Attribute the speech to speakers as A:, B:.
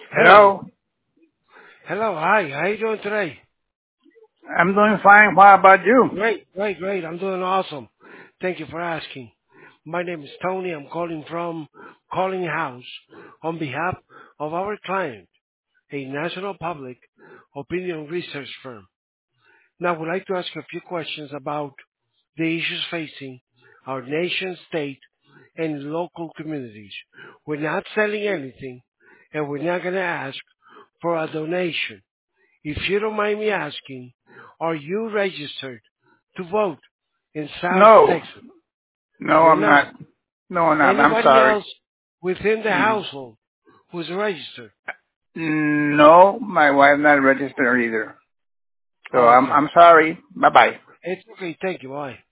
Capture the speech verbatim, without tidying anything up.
A: Hello.
B: Hello.
A: Hello. Hi. How you doing today?
B: I'm doing fine. What about you?
A: Great. Great. Great. I'm doing awesome. Thank you for asking. My name is Tony. I'm calling from Calling House on behalf of our client, a national public opinion research firm. Now, I would like to ask you a few questions about the issues facing our nation, state, and local communities. We're not selling anything, and we're not going to ask for a donation. If you don't mind me asking, are you registered to vote in South
B: No.
A: Texas?
B: No,
A: You're
B: I'm
A: not.
B: not. No, I'm not. I'm
A: Anybody
B: sorry.
A: else within the
B: Mm.
A: household who's registered?
B: No, my wife not registered either. So I'm
A: Okay.
B: I'm sorry. Bye bye.
A: It's okay. Thank you. Bye.